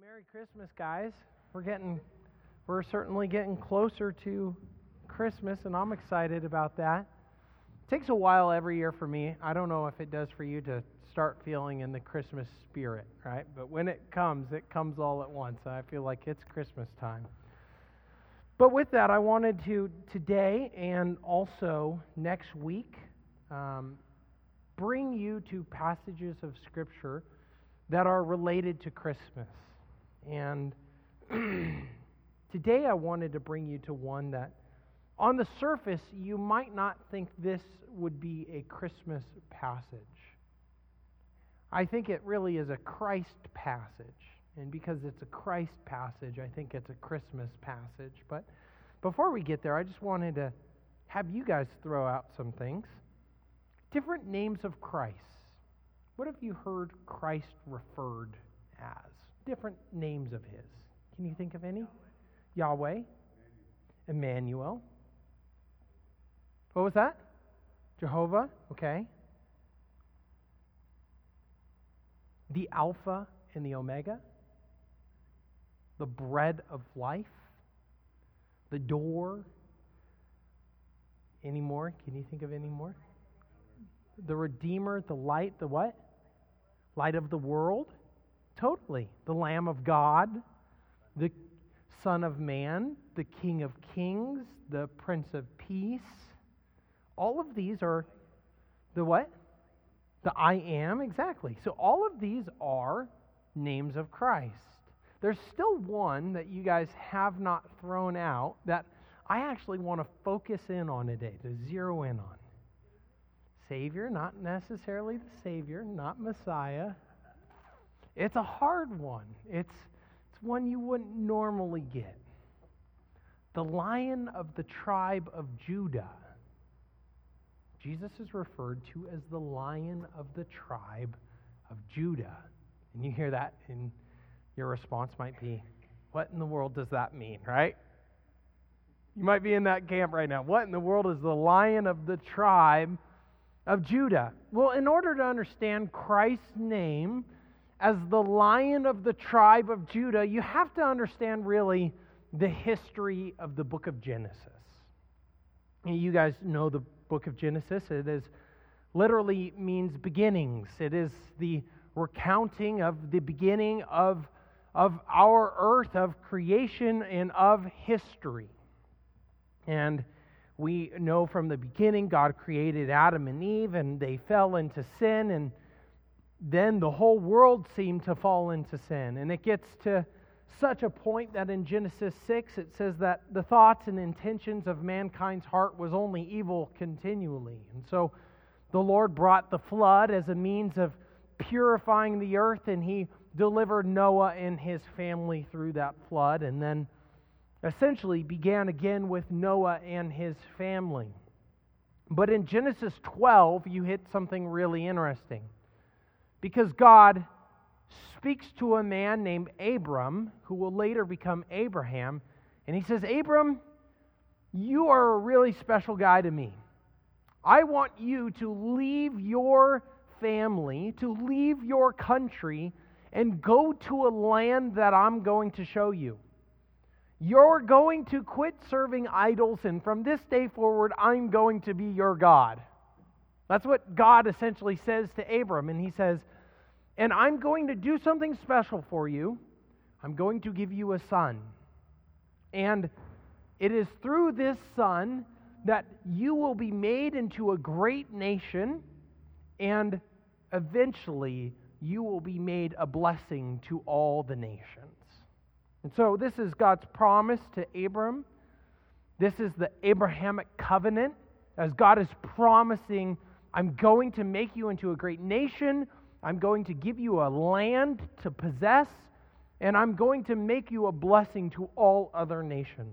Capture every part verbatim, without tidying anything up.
Merry Christmas, guys. We're getting, we're certainly getting closer to Christmas, and I'm excited about that. It takes a while every year for me. I don't know if it does for you to start feeling in the Christmas spirit, right? But when it comes, it comes all at once. I feel like it's Christmas time. But with that, I wanted to today and also next week um, bring you to passages of Scripture that are related to Christmas. And today I wanted to bring you to one that on the surface you might not think this would be a Christmas passage. I think it really is a Christ passage. And because it's a Christ passage, I think it's a Christmas passage. But before we get there, I just wanted to have you guys throw out some things. Different names of Christ. What have you heard Christ referred as? Different names of His. Can you think of any? Yahweh. Yahweh. Emmanuel. What was that? Jehovah. Okay. The Alpha and the Omega. The bread of life. The door. Any more? Can you think of any more? The Redeemer, the light, the what? Light of the world. Totally. The Lamb of God, the Son of Man, the King of Kings, the Prince of Peace. All of these are the what? The I Am, exactly. So all of these are names of Christ. There's still one that you guys have not thrown out that I actually want to focus in on today, to zero in on. Savior, not necessarily the Savior, not Messiah. It's a hard one. It's, it's one you wouldn't normally get. The Lion of the tribe of Judah. Jesus is referred to as the Lion of the tribe of Judah. And you hear that, and your response might be, what in the world does that mean, right? You might be in that camp right now. What in the world is the Lion of the tribe of Judah? Well, in order to understand Christ's name as the Lion of the tribe of Judah, you have to understand really the history of the book of Genesis. You guys know the book of Genesis. It is literally means beginnings. It is the recounting of the beginning of, of our earth, of creation, and of history. And we know from the beginning God created Adam and Eve, and they fell into sin, and then the whole world seemed to fall into sin. And it gets to such a point that in Genesis six it says that the thoughts and intentions of mankind's heart was only evil continually. And so the Lord brought the flood as a means of purifying the earth, and He delivered Noah and his family through that flood, and then essentially began again with Noah and his family. But in Genesis twelve, you hit something really interesting. Because God speaks to a man named Abram, who will later become Abraham, and He says, Abram, you are a really special guy to me. I want you to leave your family, to leave your country, and go to a land that I'm going to show you. You're going to quit serving idols, and from this day forward, I'm going to be your God. That's what God essentially says to Abram, and He says, and I'm going to do something special for you. I'm going to give you a son. And it is through this son that you will be made into a great nation, and eventually you will be made a blessing to all the nations. And so this is God's promise to Abram. This is the Abrahamic covenant, as God is promising, I'm going to make you into a great nation, I'm going to give you a land to possess, and I'm going to make you a blessing to all other nations.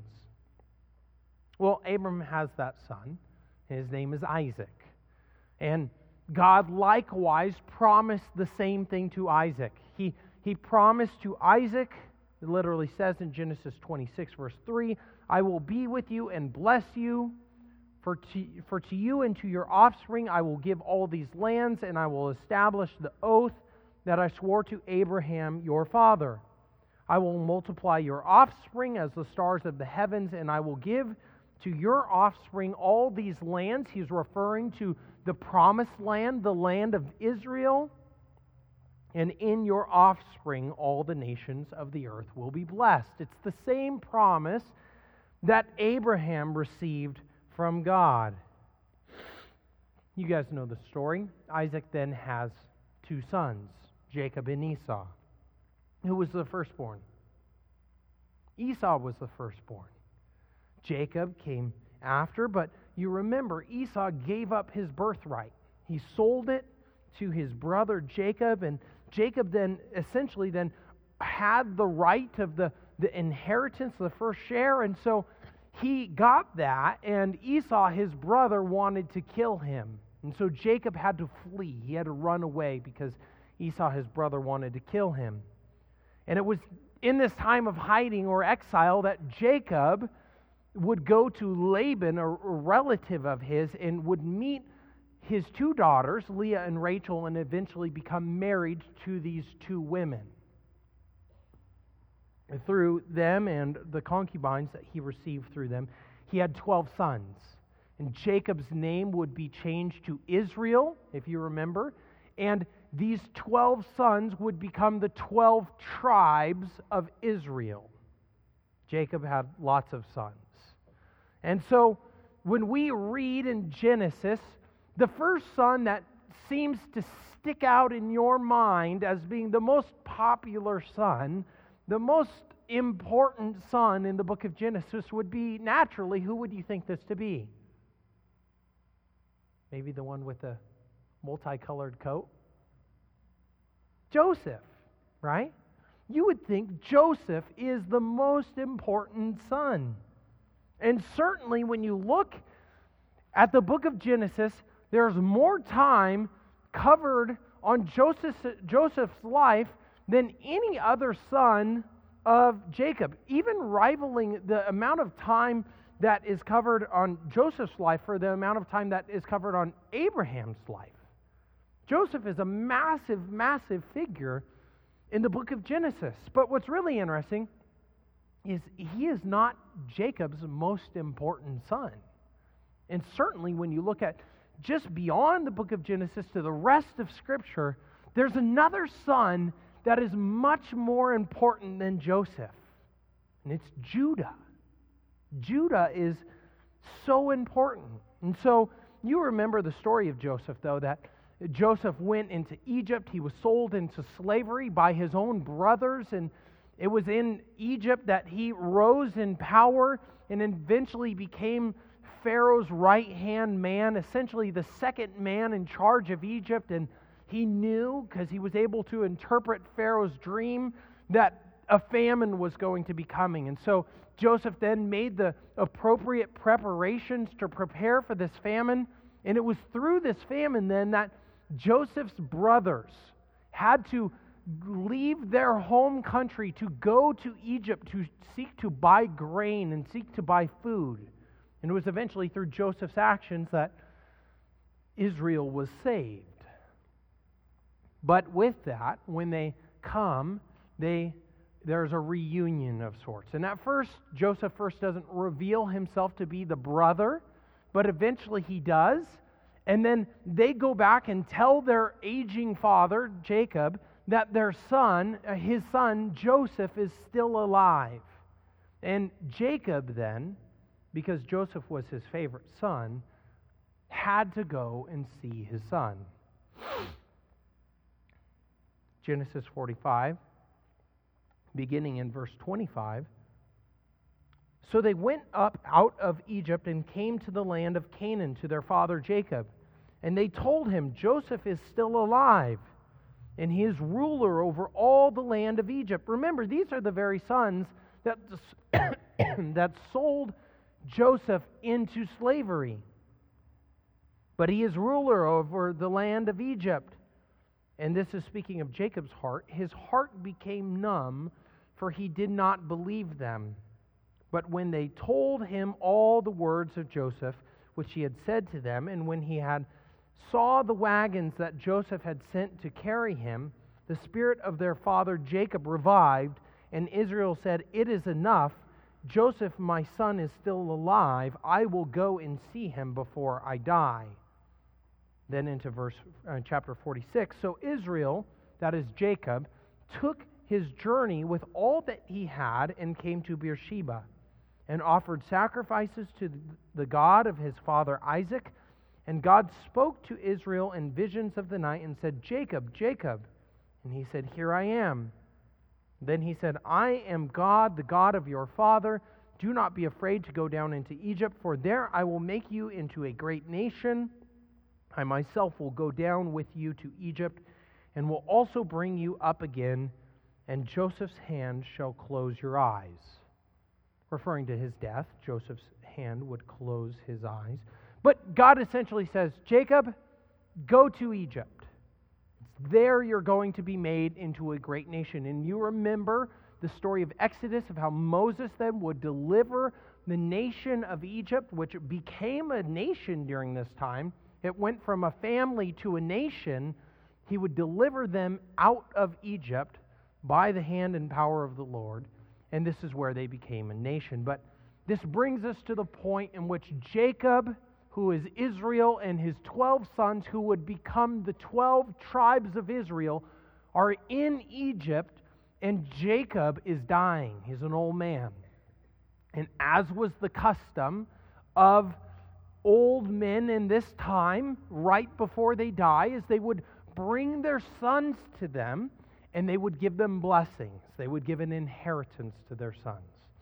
Well, Abram has that son. His name is Isaac. And God likewise promised the same thing to Isaac. He, he promised to Isaac, it literally says in Genesis twenty-six, verse three, I will be with you and bless you. For to, for to you and to your offspring I will give all these lands, and I will establish the oath that I swore to Abraham your father. I will multiply your offspring as the stars of the heavens, and I will give to your offspring all these lands. He's referring to the promised land, the land of Israel. And in your offspring, all the nations of the earth will be blessed. It's the same promise that Abraham received from God. You guys know the story. Isaac then has two sons, Jacob and Esau. Who was the firstborn? Esau was the firstborn. Jacob came after, but you remember Esau gave up his birthright. He sold it to his brother Jacob, and Jacob then essentially then had the right of the, the inheritance, the first share, and so he got that, and Esau, his brother, wanted to kill him. And so Jacob had to flee. He had to run away because Esau, his brother, wanted to kill him. And it was in this time of hiding or exile that Jacob would go to Laban, a relative of his, and would meet his two daughters, Leah and Rachel, and eventually become married to these two women. Through them and the concubines that he received through them, he had twelve sons. And Jacob's name would be changed to Israel, if you remember. And these twelve sons would become the twelve tribes of Israel. Jacob had lots of sons. And so when we read in Genesis, the first son that seems to stick out in your mind as being the most popular son, the most important son in the book of Genesis would be, naturally, who would you think this to be? Maybe the one with the multicolored coat? Joseph, right? You would think Joseph is the most important son. And certainly when you look at the book of Genesis, there's more time covered on Joseph's, Joseph's life than any other son of Jacob, even rivaling the amount of time that is covered on Joseph's life for the amount of time that is covered on Abraham's life. Joseph is a massive, massive figure in the book of Genesis. But what's really interesting is he is not Jacob's most important son. And certainly when you look at just beyond the book of Genesis to the rest of Scripture, there's another son that is much more important than Joseph. And it's Judah. Judah is so important. And so you remember the story of Joseph, though, that Joseph went into Egypt. He was sold into slavery by his own brothers, and it was in Egypt that he rose in power and eventually became Pharaoh's right-hand man, essentially the second man in charge of Egypt. And he knew, because he was able to interpret Pharaoh's dream, that a famine was going to be coming. And so Joseph then made the appropriate preparations to prepare for this famine. And it was through this famine then that Joseph's brothers had to leave their home country to go to Egypt to seek to buy grain and seek to buy food. And it was eventually through Joseph's actions that Israel was saved. But with that, when they come, they there's a reunion of sorts. And at first, Joseph first doesn't reveal himself to be the brother, but eventually he does. And then they go back and tell their aging father, Jacob, that their son, his son, Joseph, is still alive. And Jacob then, because Joseph was his favorite son, had to go and see his son. Genesis forty-five, beginning in verse twenty-five. So they went up out of Egypt and came to the land of Canaan to their father Jacob. And they told him, Joseph is still alive, and he is ruler over all the land of Egypt. Remember, these are the very sons that, that sold Joseph into slavery. But he is ruler over the land of Egypt. And this is speaking of Jacob's heart. His heart became numb, for he did not believe them. But when they told him all the words of Joseph, which he had said to them, and when he had saw the wagons that Joseph had sent to carry him, the spirit of their father Jacob revived, And Israel said, "It is enough. Joseph, my son, is still alive. I will go and see him before I die." Then into verse uh, chapter forty-six. So Israel, that is Jacob, took his journey with all that he had and came to Beersheba and offered sacrifices to the God of his father Isaac. And God spoke to Israel in visions of the night and said, "Jacob, Jacob." And he said, "Here I am." Then he said, "I am God, the God of your father. Do not be afraid to go down into Egypt, for there I will make you into a great nation. I myself will go down with you to Egypt, and will also bring you up again, and Joseph's hand shall close your eyes." Referring to his death, Joseph's hand would close his eyes. But God essentially says, "Jacob, go to Egypt. There you're going to be made into a great nation." And you remember the story of Exodus, of how Moses then would deliver the nation of Egypt, which became a nation during this time. It went from a family to a nation. He would deliver them out of Egypt by the hand and power of the Lord. And this is where they became a nation. But this brings us to the point in which Jacob, who is Israel, and his twelve sons, who would become the twelve tribes of Israel, are in Egypt, and Jacob is dying. He's an old man. And as was the custom of old men in this time, right before they die, is they would bring their sons to them, and they would give them blessings. They would give an inheritance to their sons.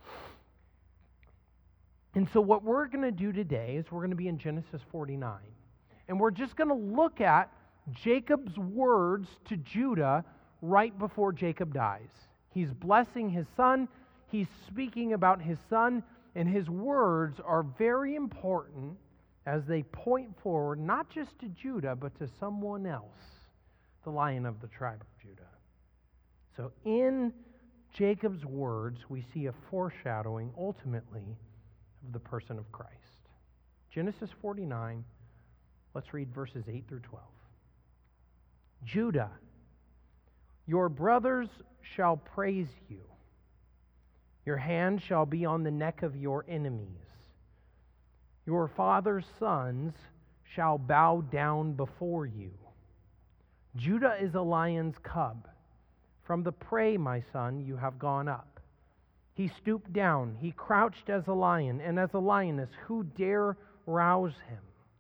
And so what we're going to do today is we're going to be in Genesis forty-nine. And we're just going to look at Jacob's words to Judah right before Jacob dies. He's blessing his son. He's speaking about his son. And his words are very important as they point forward, not just to Judah, but to someone else, the Lion of the tribe of Judah. So in Jacob's words, we see a foreshadowing, ultimately, of the person of Christ. Genesis forty-nine, let's read verses eight through twelve. "Judah, your brothers shall praise you. Your hand shall be on the neck of your enemies. Your father's sons shall bow down before you. Judah is a lion's cub. From the prey, my son, you have gone up. He stooped down, he crouched as a lion, and as a lioness, who dare rouse him?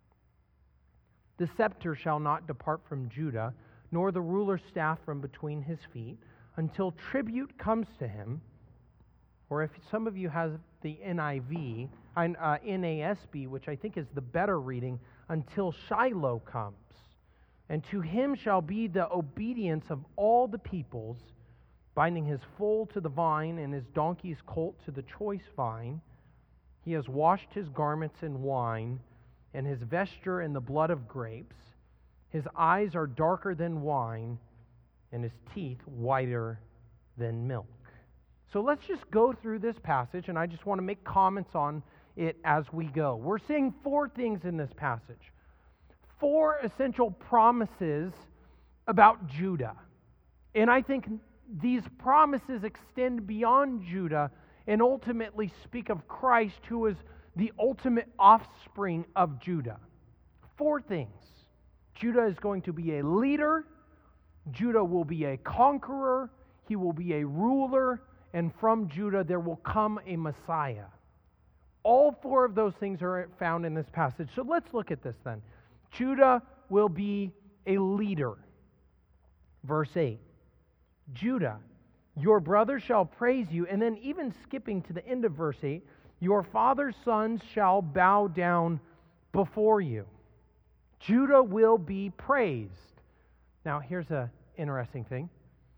The scepter shall not depart from Judah, nor the ruler's staff from between his feet, until tribute comes to him." Or if some of you have the N I V, uh, N A S B, which I think is the better reading, "until Shiloh comes. And to him shall be the obedience of all the peoples, binding his foal to the vine and his donkey's colt to the choice vine. He has washed his garments in wine, and his vesture in the blood of grapes. His eyes are darker than wine, and his teeth whiter than milk." So let's just go through this passage, and I just want to make comments on it as we go. We're seeing four things in this passage. Four essential promises about Judah. And I think these promises extend beyond Judah and ultimately speak of Christ, who is the ultimate offspring of Judah. Four things. Judah is going to be a leader. Judah will be a conqueror. He will be a ruler. And from Judah there will come a Messiah. All four of those things are found in this passage. So let's look at this then. Judah will be a leader. Verse eight. "Judah, your brothers shall praise you." And then even skipping to the end of verse eight, "Your father's sons shall bow down before you." Judah will be praised. Now here's an interesting thing.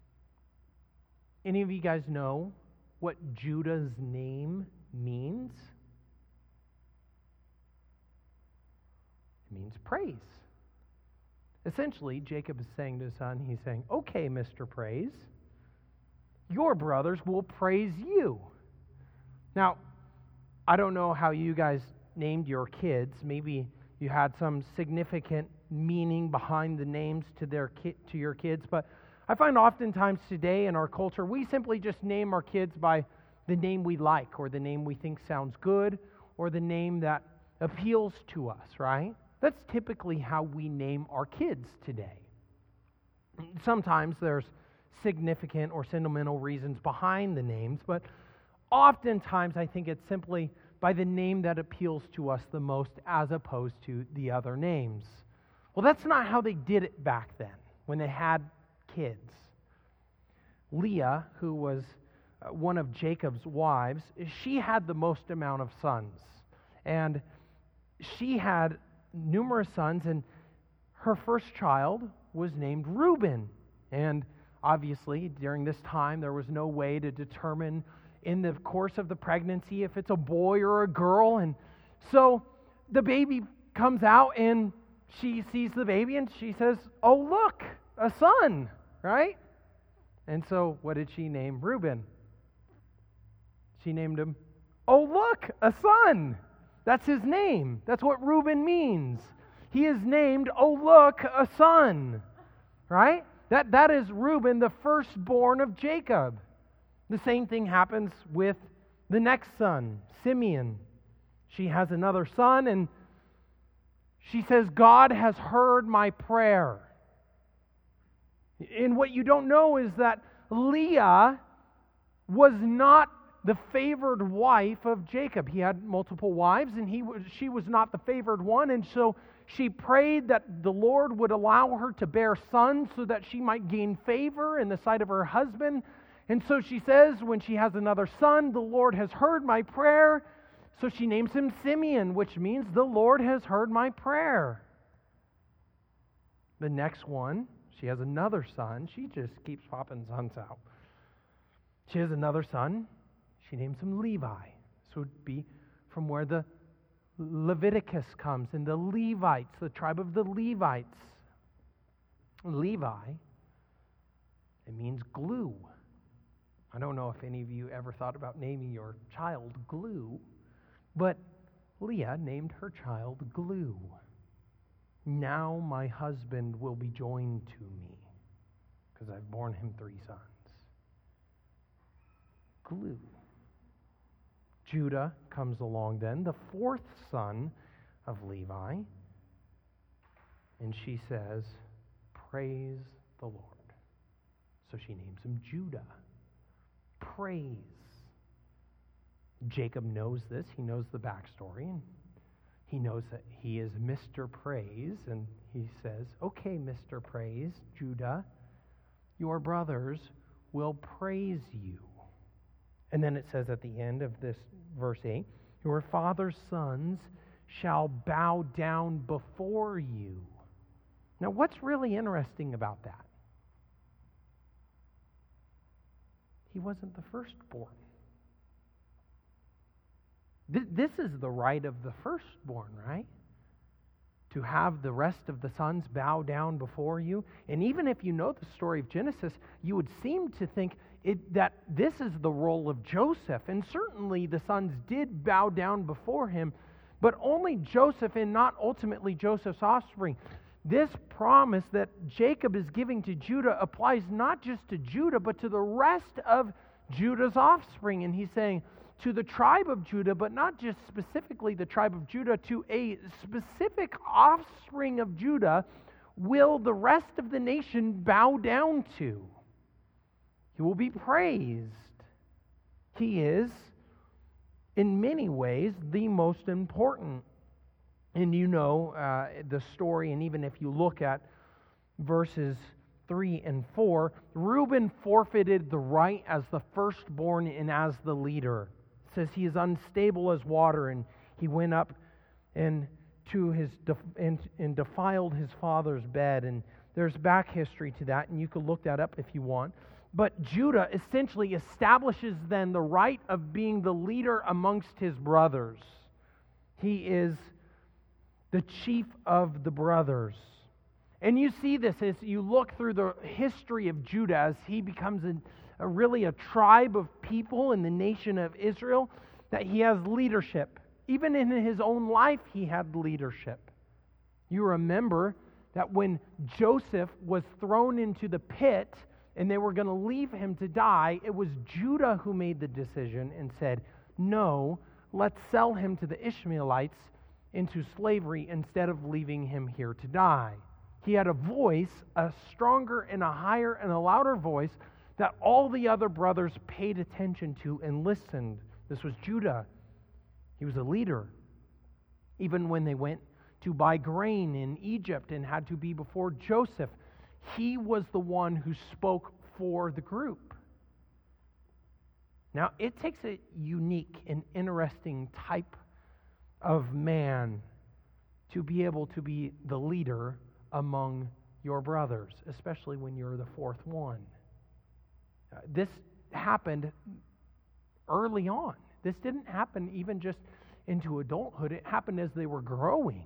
Any of you guys know what Judah's name means? It means praise. Essentially, Jacob is saying to his son, he's saying, "Okay, Mister Praise, your brothers will praise you." Now, I don't know how you guys named your kids. Maybe you had some significant meaning behind the names to their ki- to your kids, but I find oftentimes today in our culture, we simply just name our kids by the name we like, or the name we think sounds good, or the name that appeals to us, right? That's typically how we name our kids today. Sometimes there's significant or sentimental reasons behind the names, but oftentimes I think it's simply by the name that appeals to us the most as opposed to the other names. Well, that's not how they did it back then when they had kids. Leah, who was one of Jacob's wives, she had the most amount of sons. And she had numerous sons, and her first child was named Reuben. And obviously, during this time, there was no way to determine in the course of the pregnancy if it's a boy or a girl. And so the baby comes out, and she sees the baby, and she says, "Oh, look, a son," right? And so what did she name Reuben? She named him, "Oh, look, a son." That's his name. That's what Reuben means. He is named, "Oh, look, a son." Right? That, that is Reuben, the firstborn of Jacob. The same thing happens with the next son, Simeon. She has another son, and she says, "God has heard my prayer." And what you don't know is that Leah was not the favored wife of Jacob. He had multiple wives, and he was, she was not the favored one, and so she prayed that the Lord would allow her to bear sons so that she might gain favor in the sight of her husband. And so she says, when she has another son, "The Lord has heard my prayer." So she names him Simeon, which means the Lord has heard my prayer. The next one, she has another son. She just keeps popping sons out. She has another son. She names him Levi. So it would be from where the Leviticus comes, and the Levites, the tribe of the Levites. Levi, it means glue. I don't know if any of you ever thought about naming your child Glue, but Leah named her child Glue. "Now my husband will be joined to me, because I've borne him three sons." Glue. Judah comes along then, the fourth son of Levi, and she says, "Praise the Lord." So she names him Judah. Praise. Jacob knows this. He knows the backstory, and he knows that he is Mister Praise, and he says, "Okay, Mister Praise, Judah, your brothers will praise you." And then it says at the end of this verse eight, "Your father's sons shall bow down before you." Now, what's really interesting about that? He wasn't the firstborn. This is the right of the firstborn, right? To have the rest of the sons bow down before you. And even if you know the story of Genesis, you would seem to think it, that this is the role of Joseph. And certainly the sons did bow down before him, but only Joseph and not ultimately Joseph's offspring. This promise that Jacob is giving to Judah applies not just to Judah, but to the rest of Judah's offspring. And he's saying, to the tribe of Judah, but not just specifically the tribe of Judah, to a specific offspring of Judah will the rest of the nation bow down to. He will be praised. He is, in many ways, the most important. And you know uh, the story, and even if you look at verses three and four, Reuben forfeited the right as the firstborn and as the leader. Says he is unstable as water, and he went up and to his def- and, and defiled his father's bed. And there's back history to that, and you can look that up if you want. But Judah essentially establishes then the right of being the leader amongst his brothers. He is the chief of the brothers. And you see this as you look through the history of Judah as he becomes a A, really a tribe of people in the nation of Israel, that he has leadership. Even in his own life, he had leadership. You remember that when Joseph was thrown into the pit and they were going to leave him to die, it was Judah who made the decision and said, no, let's sell him to the Ishmaelites into slavery instead of leaving him here to die. He had a voice, a stronger and a higher and a louder voice that all the other brothers paid attention to and listened. This was Judah. He was a leader. Even when they went to buy grain in Egypt and had to be before Joseph, he was the one who spoke for the group. Now, it takes a unique and interesting type of man to be able to be the leader among your brothers, especially when you're the fourth one. Uh, this happened early on. This didn't happen even just into adulthood. It happened as they were growing.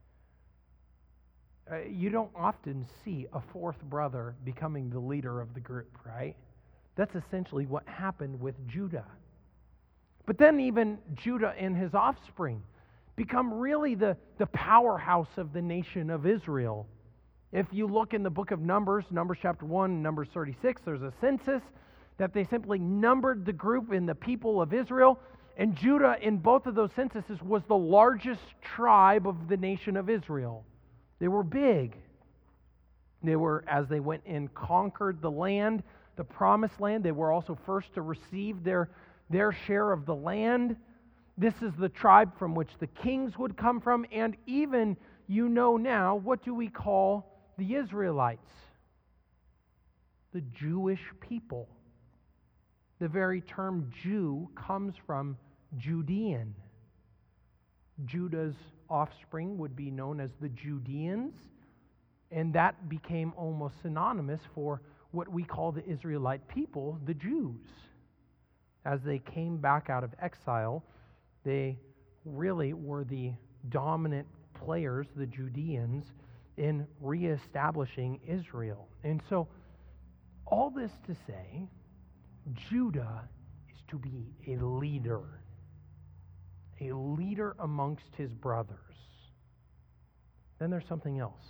Uh, you don't often see a fourth brother becoming the leader of the group, right? That's essentially what happened with Judah. But then even Judah and his offspring become really the, the powerhouse of the nation of Israel. If you look in the book of Numbers, Numbers chapter one, Numbers thirty-six, there's a census that they simply numbered the group in the people of Israel. And Judah, in both of those censuses, was the largest tribe of the nation of Israel. They were big. They were, as they went and conquered the land, the promised land, they were also first to receive their, their share of the land. This is the tribe from which the kings would come from. And even, you know now, what do we call the Israelites? The Jewish people. The very term Jew comes from Judean. Judah's offspring would be known as the Judeans, and that became almost synonymous for what we call the Israelite people, the Jews. As they came back out of exile, they really were the dominant players, the Judeans, in reestablishing Israel. And so, all this to say, Judah is to be a leader, a leader amongst his brothers. Then there's something else.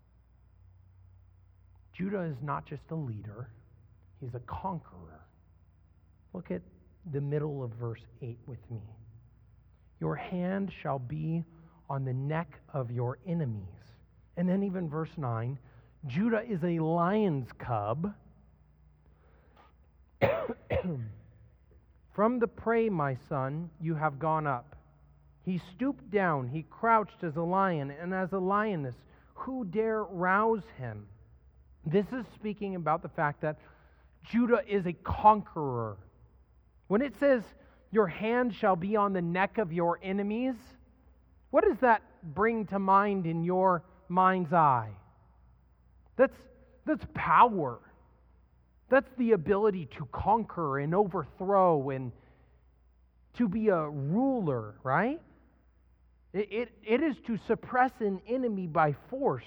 Judah is not just a leader, he's a conqueror. Look at the middle of verse eight with me. Your hand shall be on the neck of your enemies. And then even verse nine, Judah is a lion's cub. From the prey, my son, you have gone up. He stooped down, he crouched as a lion and as a lioness. Who dare rouse him? This is speaking about the fact that Judah is a conqueror. When it says, your hand shall be on the neck of your enemies, what does that bring to mind in your mind's eye? That's, that's power. That's the ability to conquer and overthrow and to be a ruler, right? It, it, it is to suppress an enemy by force.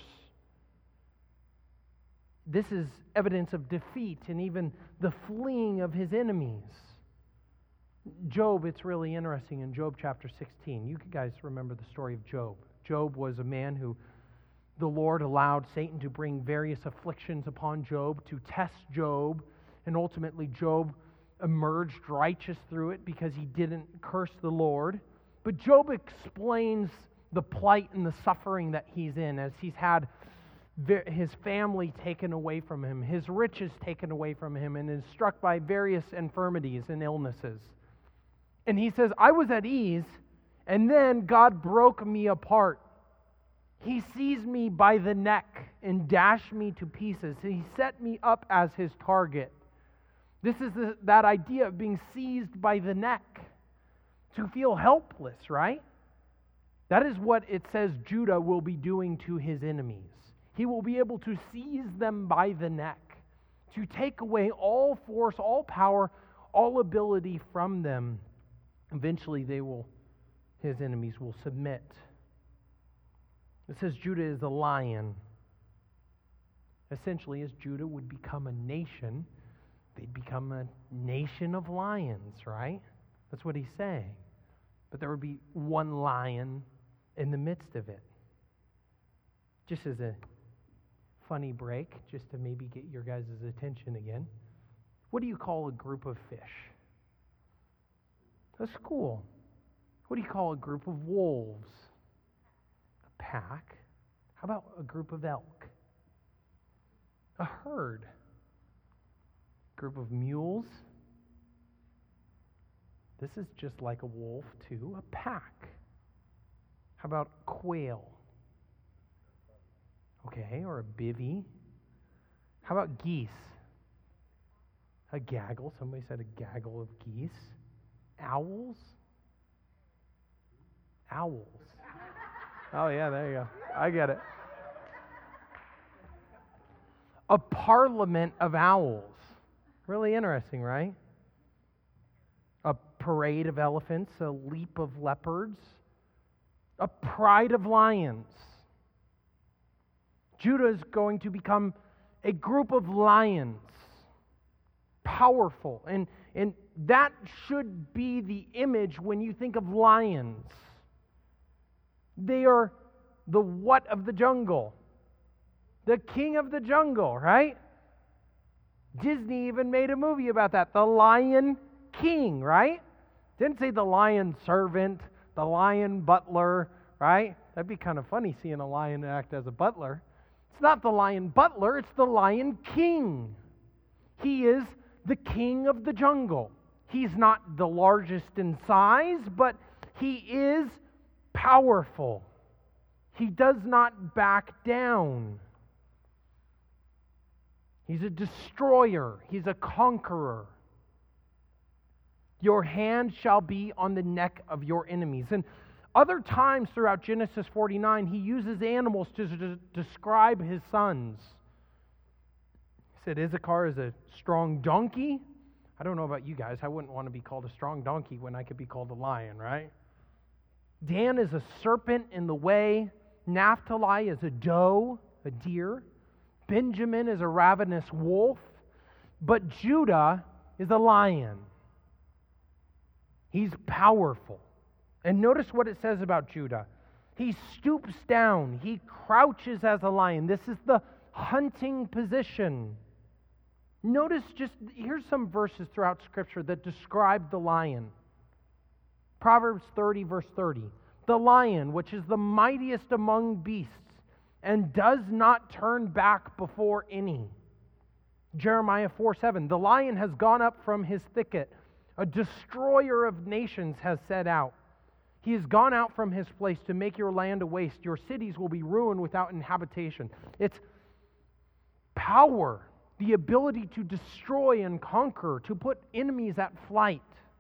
This is evidence of defeat and even the fleeing of his enemies. Job, it's really interesting in Job chapter sixteen. You guys remember the story of Job. Job was a man who the Lord allowed Satan to bring various afflictions upon Job to test Job, and ultimately Job emerged righteous through it because he didn't curse the Lord. But Job explains the plight and the suffering that he's in as he's had his family taken away from him, his riches taken away from him, and is struck by various infirmities and illnesses. And he says, I was at ease, and then God broke me apart. He seized me by the neck and dashed me to pieces. He set me up as his target. This is the, that idea of being seized by the neck, to feel helpless, right? That is what it says Judah will be doing to his enemies. He will be able to seize them by the neck, to take away all force, all power, all ability from them. Eventually they will, his enemies will submit. It says Judah is a lion. Essentially, as Judah would become a nation, they'd become a nation of lions, right? That's what he's saying. But there would be one lion in the midst of it. Just as a funny break, just to maybe get your guys' attention again. What do you call a group of fish? A school. What do you call a group of wolves? A pack. How about a group of elk? A herd. A group of mules. This is just like a wolf, too, a pack. How about quail? Okay, or a bivy. How about geese? A gaggle. Somebody said a gaggle of geese. Owls? Owls. Oh, yeah, there you go. I get it. A parliament of owls. Really interesting, right? A parade of elephants, a leap of leopards, a pride of lions. Judah is going to become a group of lions, powerful. And, and that should be the image when you think of lions. They are the what of the jungle? The king of the jungle, right? Disney even made a movie about that, The Lion King, right? Didn't say the lion servant, the lion butler, right? That'd be kind of funny seeing a lion act as a butler. It's not the lion butler, it's the Lion King. He is the king of the jungle. He's not the largest in size, but he is powerful. He does not back down. He's a destroyer. He's a conqueror. Your hand shall be on the neck of your enemies. And other times throughout Genesis forty-nine, he uses animals to d- describe his sons. He said Issachar is a strong donkey. I don't know about you guys. I wouldn't want to be called a strong donkey when I could be called a lion, right? Dan is a serpent in the way. Naphtali is a doe, a deer. Benjamin is a ravenous wolf. But Judah is a lion. He's powerful. And notice what it says about Judah. He stoops down. He crouches as a lion. This is the hunting position. Notice just, here's some verses throughout Scripture that describe the lion. Proverbs thirty, verse thirty. The lion, which is the mightiest among beasts, and does not turn back before any. Jeremiah four seven. The lion has gone up from his thicket. A destroyer of nations has set out. He has gone out from his place to make your land a waste. Your cities will be ruined without inhabitation. It's power, the ability to destroy and conquer, to put enemies at flight.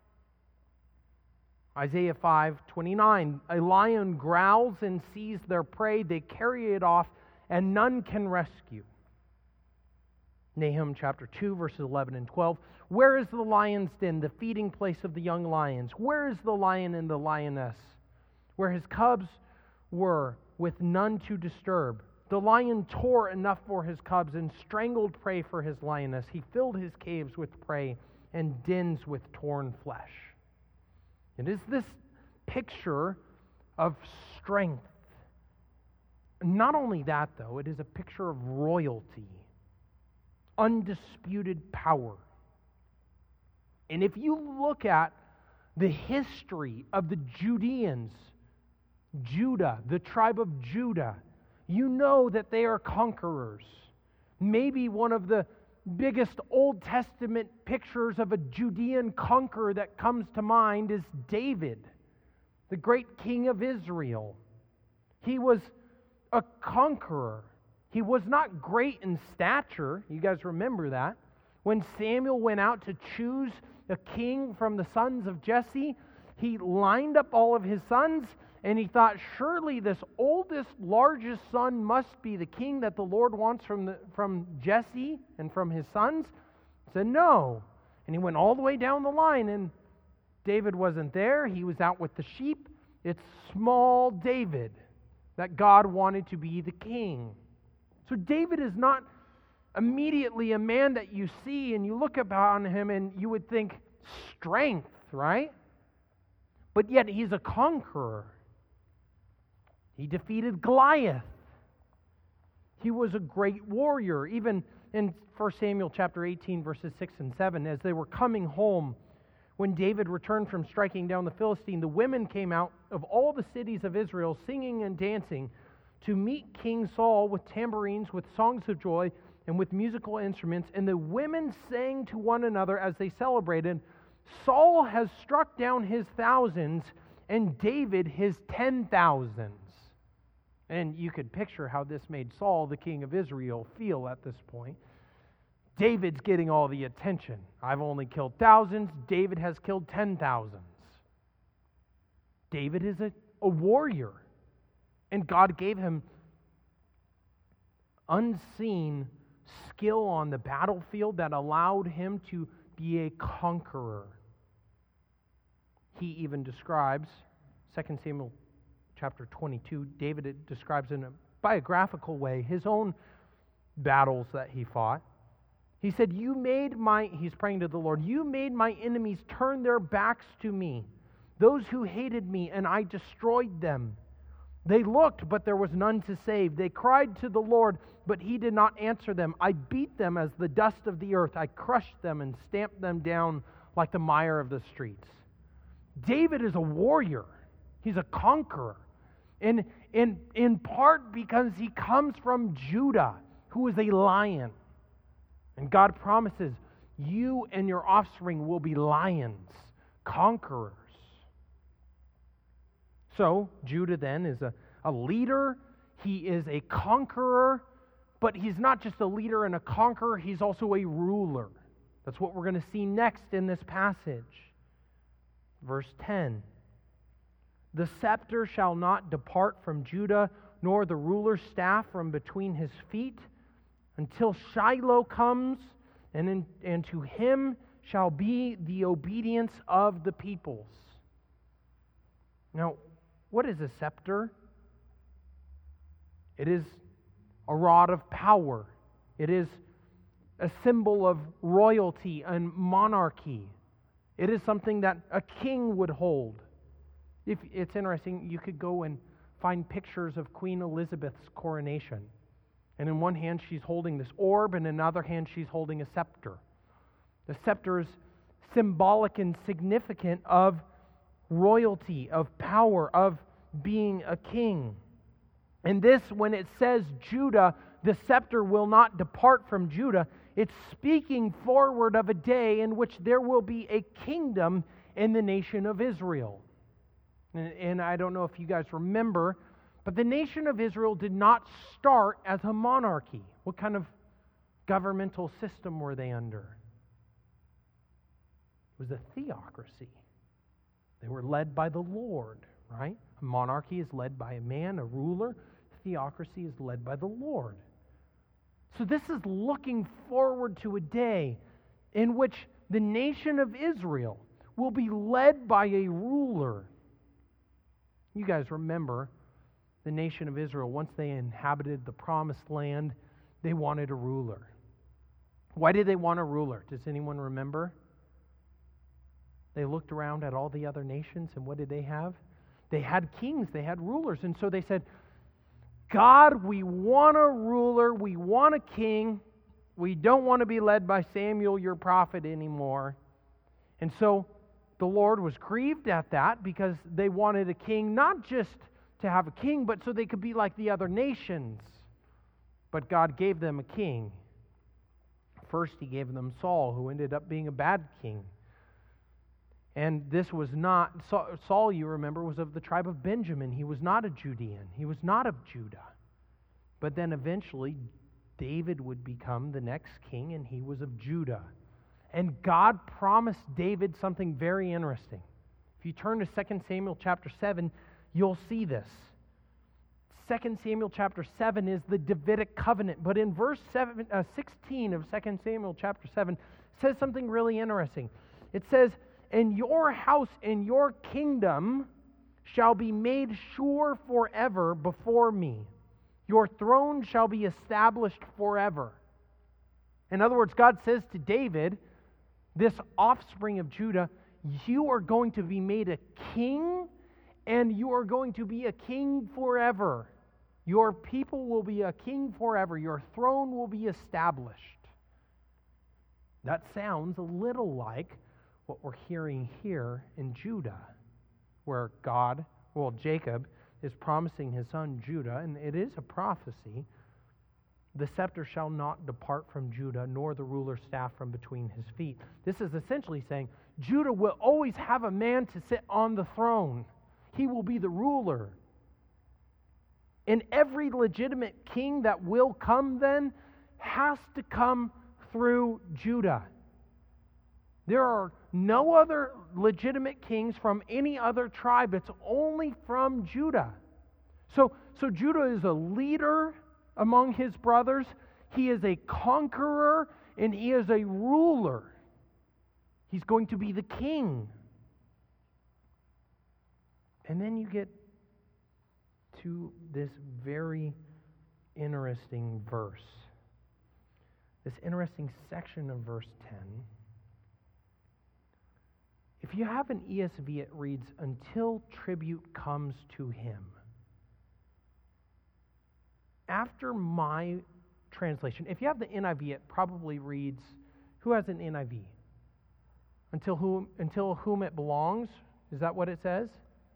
Isaiah five twenty-nine. A lion growls and sees their prey. They carry it off, and none can rescue. Nahum chapter two, verses eleven and twelve. Where is the lion's den, the feeding place of the young lions? Where is the lion and the lioness, where his cubs were, with none to disturb? The lion tore enough for his cubs and strangled prey for his lioness. He filled his caves with prey and dens with torn flesh. It is this picture of strength. Not only that, though, it is a picture of royalty, undisputed power. And if you look at the history of the Judeans, Judah, the tribe of Judah, you know that they are conquerors. Maybe one of the biggest Old Testament pictures of a Judean conqueror that comes to mind is David, the great king of Israel. He was a conqueror. He was not great in stature. You guys remember that. When Samuel went out to choose a king from the sons of Jesse, he lined up all of his sons, and he thought, surely this oldest, largest son must be the king that the Lord wants from the, from Jesse and from his sons. He said, no. And he went all the way down the line, and David wasn't there. He was out with the sheep. It's small David that God wanted to be the king. So David is not immediately a man that you see and you look upon him and you would think strength, right? But yet he's a conqueror. He defeated Goliath. He was a great warrior. Even in First Samuel chapter eighteen, verses six and seven, as they were coming home, when David returned from striking down the Philistine, the women came out of all the cities of Israel singing and dancing to meet King Saul with tambourines, with songs of joy, and with musical instruments. And the women sang to one another as they celebrated, Saul has struck down his thousands, and David his ten thousands. And you could picture how this made Saul, the king of Israel, feel at this point. David's getting all the attention. I've only killed thousands. David has killed ten thousands. David is a, a warrior. And God gave him unseen skill on the battlefield that allowed him to be a conqueror. He even describes, Second Samuel chapter twenty-two, David describes in a biographical way his own battles that he fought. He said, you made my, he's praying to the Lord, you made my enemies turn their backs to me, those who hated me, and I destroyed them. They looked, but there was none to save. They cried to the Lord, but he did not answer them. I beat them as the dust of the earth. I crushed them and stamped them down like the mire of the streets. David is a warrior. He's a conqueror. And in, in part because he comes from Judah, who is a lion. And God promises, you and your offspring will be lions, conquerors. So, Judah then is a, a leader. He is a conqueror. But he's not just a leader and a conqueror, he's also a ruler. That's what we're going to see next in this passage. Verse ten. The scepter shall not depart from Judah, nor the ruler's staff from between his feet, until Shiloh comes, and, in, and to him shall be the obedience of the peoples. Now, what is a scepter? It is a rod of power. It is a symbol of royalty and monarchy. It is something that a king would hold. If it's interesting, you could go and find pictures of Queen Elizabeth's coronation. And in one hand she's holding this orb, and in another hand she's holding a scepter. The scepter is symbolic and significant of royalty, of power, of being a king. And this, when it says Judah, the scepter will not depart from Judah, it's speaking forward of a day in which there will be a kingdom in the nation of Israel. And, and I don't know if you guys remember, but the nation of Israel did not start as a monarchy. What kind of governmental system were they under? It was a theocracy. They were led by the Lord, right? A monarchy is led by a man, a ruler. Theocracy is led by the Lord. So this is looking forward to a day in which the nation of Israel will be led by a ruler. You guys remember the nation of Israel, once they inhabited the promised land, they wanted a ruler. Why did they want a ruler? Does anyone remember? They looked around at all the other nations, and what did they have? They had kings, they had rulers, and so they said, God, we want a ruler, we want a king, we don't want to be led by Samuel, your prophet, anymore. And so the Lord was grieved at that because they wanted a king, not just to have a king, but so they could be like the other nations. But God gave them a king. First, he gave them Saul, who ended up being a bad king. And this was not, Saul, you remember, was of the tribe of Benjamin. He was not a Judean. He was not of Judah. But then eventually, David would become the next king, and he was of Judah. And God promised David something very interesting. If you turn to Second Samuel chapter seven, you'll see this. Second Samuel chapter seven is the Davidic covenant. But in verse seven, uh, sixteen of Second Samuel chapter seven, it says something really interesting. It says, and your house and your kingdom shall be made sure forever before me. Your throne shall be established forever. In other words, God says to David, this offspring of Judah, you are going to be made a king, and you are going to be a king forever. Your people will be a king forever. Your throne will be established. That sounds a little like what we're hearing here in Judah, where God, well, Jacob is promising his son Judah, and it is a prophecy. The scepter shall not depart from Judah, nor the ruler's staff from between his feet. This is essentially saying Judah will always have a man to sit on the throne. He will be the ruler. And every legitimate king that will come then has to come through Judah. There are no other legitimate kings from any other tribe. It's only from Judah. So, so Judah is a leader among his brothers. He is a conqueror, and he is a ruler. He's going to be the king. And then you get to this very interesting verse. This interesting section of verse ten. If you have an E S V, it reads, until tribute comes to him. After my translation, if you have the N I V, it probably reads, who has an N I V? Until whom, until whom it belongs? Is that what it says?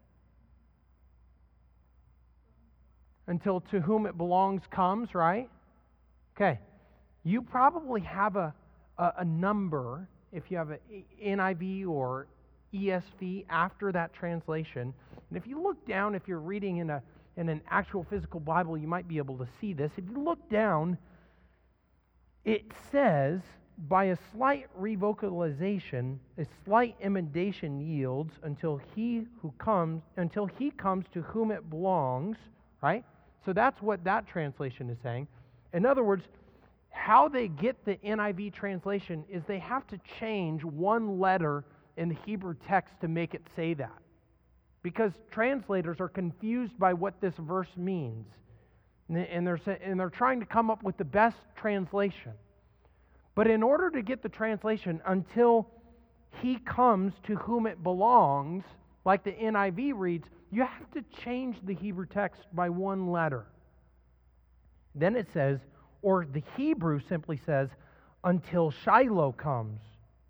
Until to whom it belongs comes, right? Okay. You probably have a, a, a number, if you have an N I V or E S V after that translation. And if you look down, if you're reading in a in an actual physical Bible, you might be able to see this. If you look down, it says, by a slight revocalization, a slight emendation yields until he who comes, until he comes to whom it belongs, right? So that's what that translation is saying. In other words, how they get the N I V translation is they have to change one letter in the Hebrew text to make it say that. Because translators are confused by what this verse means. And they're, and they're trying to come up with the best translation. But in order to get the translation, until he comes to whom it belongs, like the N I V reads, you have to change the Hebrew text by one letter. Then it says, or the Hebrew simply says, until Shiloh comes.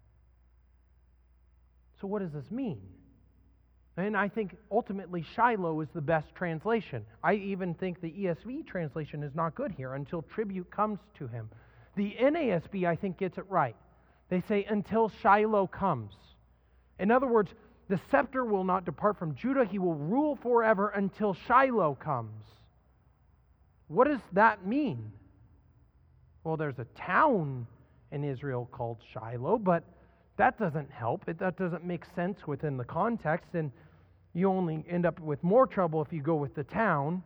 So what does this mean? And I think ultimately Shiloh is the best translation. I even think the E S V translation is not good here, until tribute comes to him. The N A S B, I think, gets it right. They say, until Shiloh comes. In other words, the scepter will not depart from Judah. He will rule forever until Shiloh comes. What does that mean? Well, there's a town in Israel called Shiloh, but that doesn't help. It, that doesn't make sense within the context, and you only end up with more trouble if you go with the town.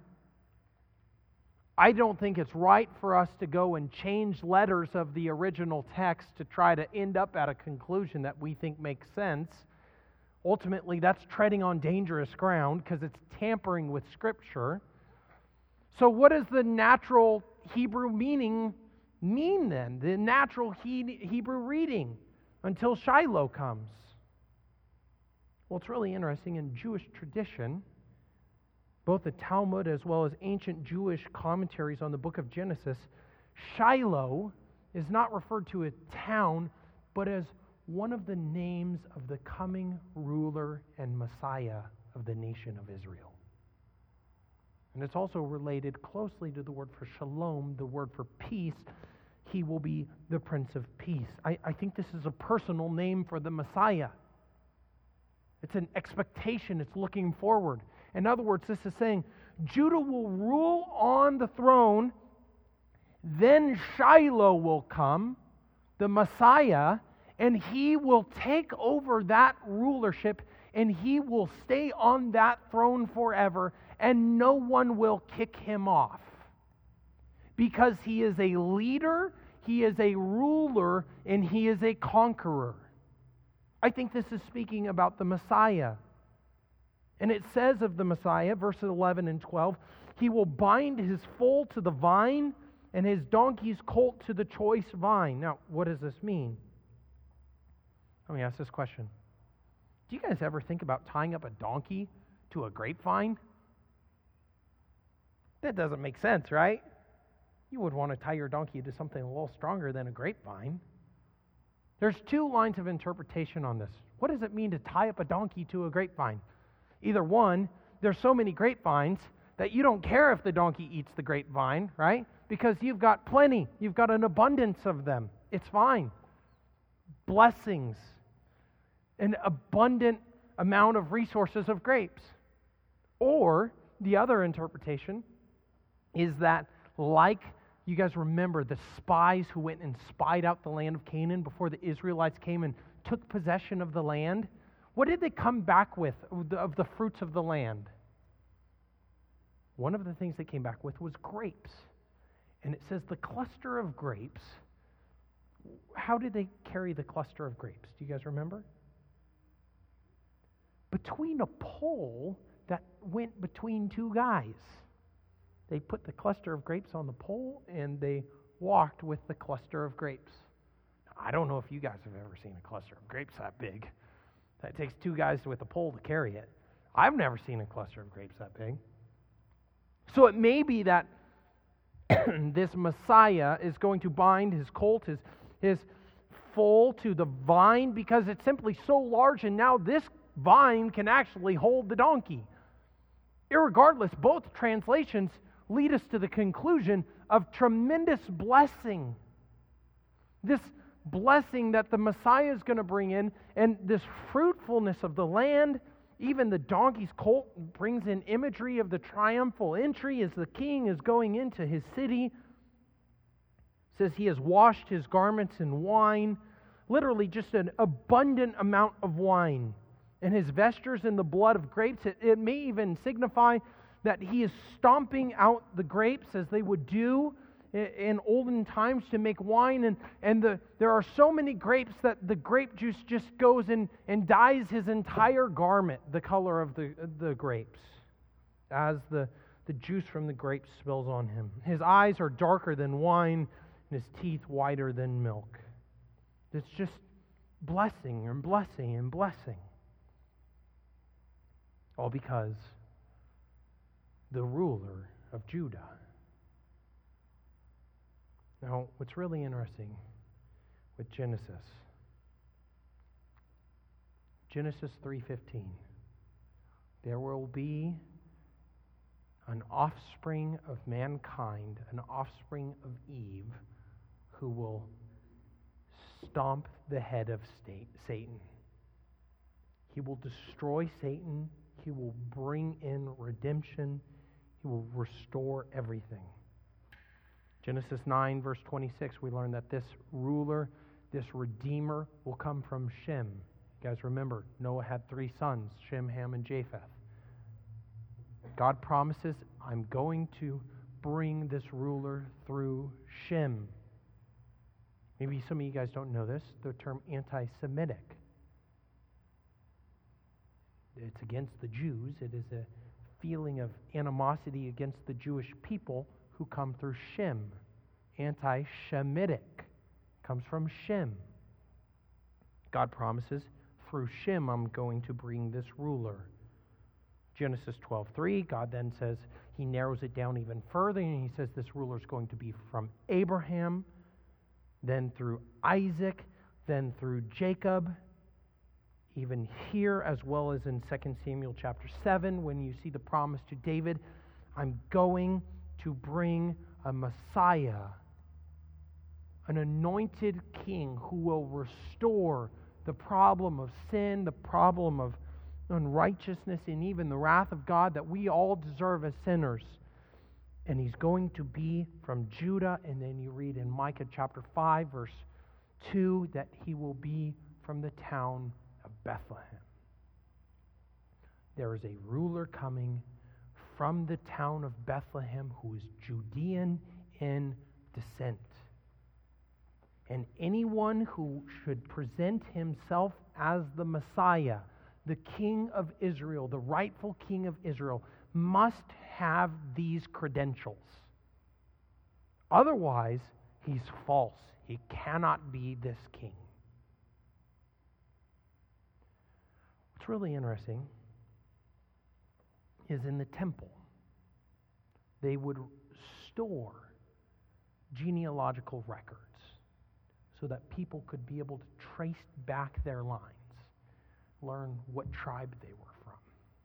I don't think it's right for us to go and change letters of the original text to try to end up at a conclusion that we think makes sense. Ultimately, that's treading on dangerous ground because it's tampering with Scripture. So what does the natural Hebrew meaning mean then? The natural he- Hebrew reading, until Shiloh comes. Well, it's really interesting. In Jewish tradition, both the Talmud as well as ancient Jewish commentaries on the book of Genesis, Shiloh is not referred to as town, but as one of the names of the coming ruler and Messiah of the nation of Israel. And it's also related closely to the word for shalom, the word for peace. He will be the Prince of Peace. I, I think this is a personal name for the Messiah. It's an expectation. It's looking forward. In other words, this is saying Judah will rule on the throne, then Shiloh will come, the Messiah, and he will take over that rulership, and he will stay on that throne forever, and no one will kick him off. Because he is a leader, he is a ruler, and he is a conqueror. I think this is speaking about the Messiah. And it says of the Messiah, verses eleven and twelve, he will bind his foal to the vine and his donkey's colt to the choice vine. Now, what does this mean? Let me ask this question. Do you guys ever think about tying up a donkey to a grapevine? That doesn't make sense, right? You would want to tie your donkey to something a little stronger than a grapevine. There's two lines of interpretation on this. What does it mean to tie up a donkey to a grapevine? Either one, there's so many grapevines that you don't care if the donkey eats the grapevine, right? Because you've got plenty. You've got an abundance of them. It's fine. Blessings. An abundant amount of resources of grapes. Or the other interpretation is that, like, you guys remember the spies who went and spied out the land of Canaan before the Israelites came and took possession of the land? What did they come back with of the, of the fruits of the land? One of the things they came back with was grapes. And it says the cluster of grapes. How did they carry the cluster of grapes? Do you guys remember? Between a pole that went between two guys. They put the cluster of grapes on the pole and they walked with the cluster of grapes. I don't know if you guys have ever seen a cluster of grapes that big. That takes two guys with a pole to carry it. I've never seen a cluster of grapes that big. So it may be that this Messiah is going to bind his colt, his, his foal to the vine because it's simply so large, and now this vine can actually hold the donkey. Irregardless, both translations lead us to the conclusion of tremendous blessing. This blessing that the Messiah is going to bring in, and this fruitfulness of the land. Even the donkey's colt brings in imagery of the triumphal entry as the king is going into his city. It says he has washed his garments in wine, literally just an abundant amount of wine. And his vestures in the blood of grapes. It, it may even signify that he is stomping out the grapes as they would do in, in olden times to make wine. And, and the, there are so many grapes that the grape juice just goes in and dyes his entire garment the color of the, the grapes as the, the juice from the grapes spills on him. His eyes are darker than wine and his teeth whiter than milk. It's just blessing and blessing and blessing. All because the ruler of Judah. Now, what's really interesting with Genesis, Genesis three fifteen, there will be an offspring of mankind, an offspring of Eve, who will stomp the head of Satan. He will destroy Satan. He will bring in redemption. He will restore everything. Genesis nine, verse twenty-six, we learn that this ruler, this redeemer, will come from Shem. You guys remember, Noah had three sons, Shem, Ham, and Japheth. God promises, I'm going to bring this ruler through Shem. Maybe some of you guys don't know this, the term anti-Semitic. It's against the Jews. It is a feeling of animosity against the Jewish people who come through Shem. Anti-Shemitic comes from Shem. God promises, through Shem I'm going to bring this ruler. Genesis twelve three, God then says, he narrows it down even further, and he says this ruler is going to be from Abraham, then through Isaac, then through Jacob. Even here, as well as in Second Samuel chapter seven, when you see the promise to David, I'm going to bring a Messiah, an anointed king who will restore the problem of sin, the problem of unrighteousness, and even the wrath of God that we all deserve as sinners. And he's going to be from Judah, and then you read in Micah chapter five, verse two, that he will be from the town of Bethlehem. There is a ruler coming from the town of Bethlehem who is Judean in descent. And anyone who should present himself as the Messiah, the King of Israel, the rightful King of Israel, must have these credentials. Otherwise, he's false. He cannot be this king. What's really interesting is in the temple. they would store genealogical records so that people could be able to trace back their lines, learn what tribe they were from.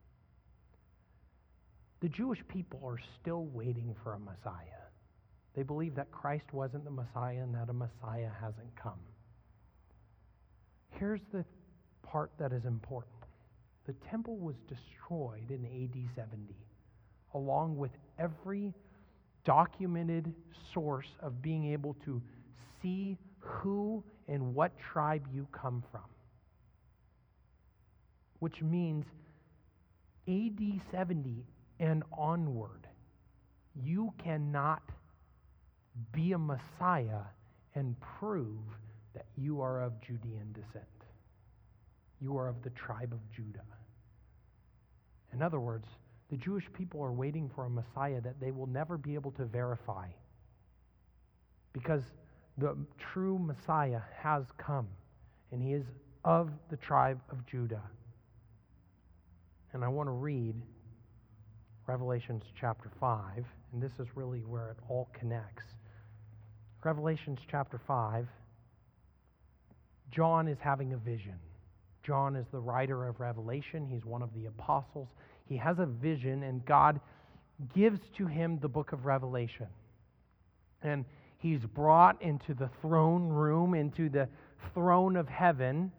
The Jewish people are still waiting for a Messiah. They believe that Christ wasn't the Messiah and that a Messiah hasn't come. Here's the part that is important. The temple was destroyed in A D seventy, along with every documented source of being able to see who and what tribe you come from. Which means A D seventy and onward, you cannot be a Messiah and prove that you are of Judean descent. You are of the tribe of Judah. In other words, the Jewish people are waiting for a Messiah that they will never be able to verify, because the true Messiah has come, and he is of the tribe of Judah. And I want to read Revelations chapter five, and this is really where it all connects. Revelations chapter five, John is having a vision. John is the writer of Revelation. He's one of the apostles. He has a vision, and God gives to him the book of Revelation. And he's brought into the throne room, into the throne of heaven.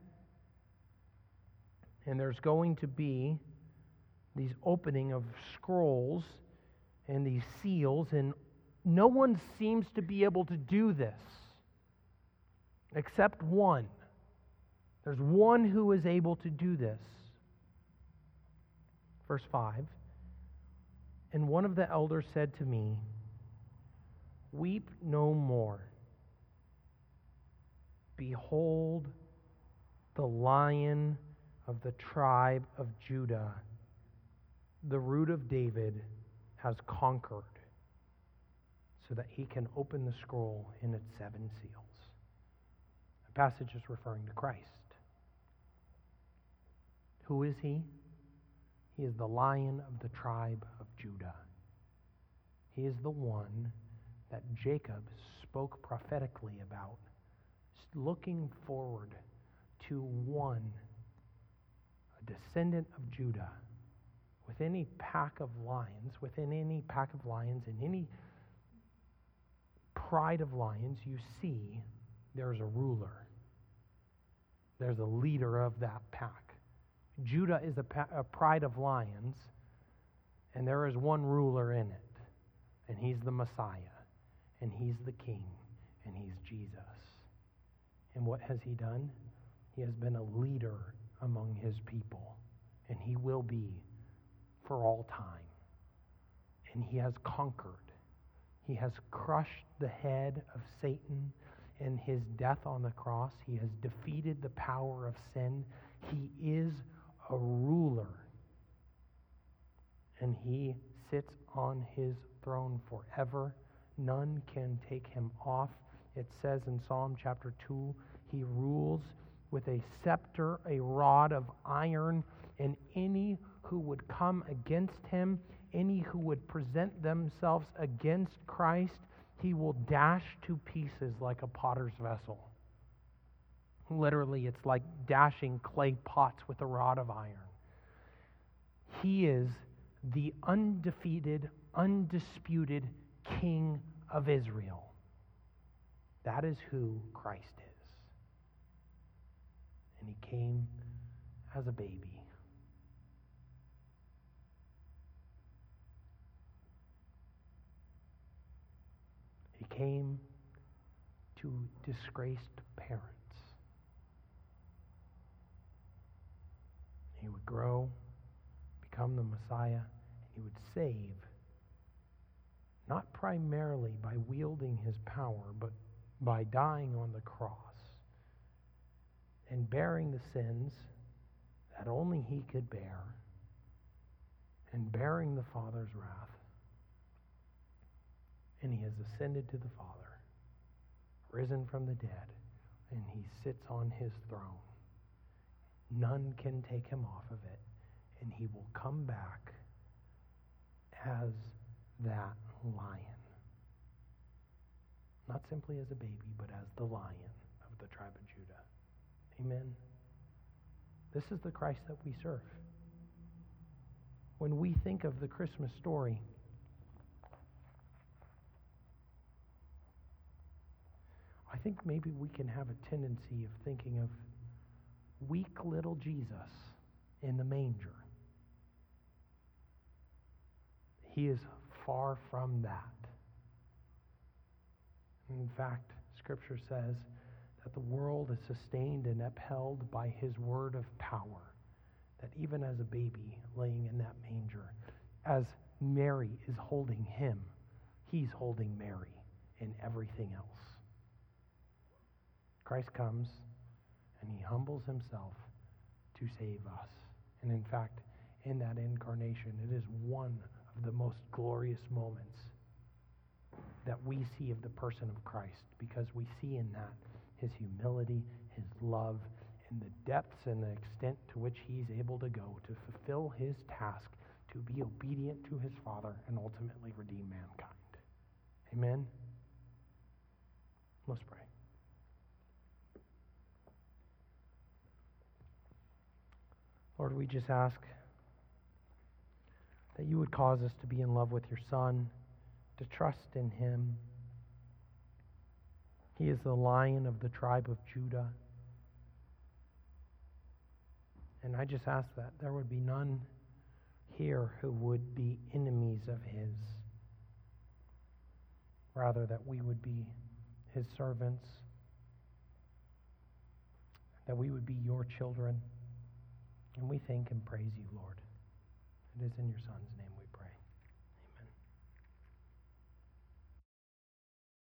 And there's going to be these opening of scrolls and these seals, and no one seems to be able to do this except one. There's one who is able to do this. Verse five, and one of the elders said to me, "Weep no more. Behold, the Lion of the tribe of Judah, the root of David, has conquered, so that he can open the scroll in its seven seals." The passage is referring to Christ. Who is he? He is the Lion of the tribe of Judah. He is the one that Jacob spoke prophetically about, looking forward to one, a descendant of Judah. With any pack of lions, within any pack of lions, in any pride of lions, you see there's a ruler. There's a leader of that pack. Judah is a, pa- a pride of lions, and there is one ruler in it, and he's the Messiah, and he's the King, and he's Jesus. And what has he done? He has been a leader among his people, and he will be for all time. And he has conquered. He has crushed the head of Satan in his death on the cross. He has defeated the power of sin. He is a ruler. And he sits on his throne forever. None can take him off. It says in Psalm chapter two, he rules with a scepter, a rod of iron, and any who would come against him, any who would present themselves against Christ, he will dash to pieces like a potter's vessel. Literally, it's like dashing clay pots with a rod of iron. He is the undefeated, undisputed King of Israel. That is who Christ is. And he came as a baby. He came to disgraced parents. He would grow, become the Messiah, and he would save, not primarily by wielding his power, but by dying on the cross and bearing the sins that only he could bear, and bearing the Father's wrath. And he has ascended to the Father, risen from the dead, and he sits on his throne. None can take him off of it, and he will come back as that lion. Not simply as a baby, but as the lion of the tribe of Judah. Amen. This is the Christ that we serve. When we think of the Christmas story, I think maybe we can have a tendency of thinking of weak little Jesus in the manger. He is far from that. In fact, Scripture says that the world is sustained and upheld by his word of power. That even as a baby laying in that manger, as Mary is holding him, he's holding Mary in everything else. Christ comes and he humbles himself to save us. And in fact, in that incarnation, it is one of the most glorious moments that we see of the person of Christ, because we see in that his humility, his love, and the depths and the extent to which he's able to go to fulfill his task to be obedient to his Father and ultimately redeem mankind. Amen? Let's pray. Lord, we just ask that you would cause us to be in love with your Son, to trust in him. He is the Lion of the tribe of Judah. And I just ask that there would be none here who would be enemies of his. Rather, that we would be his servants, that we would be your children. And we thank and praise you, Lord. It is in your Son's name we pray.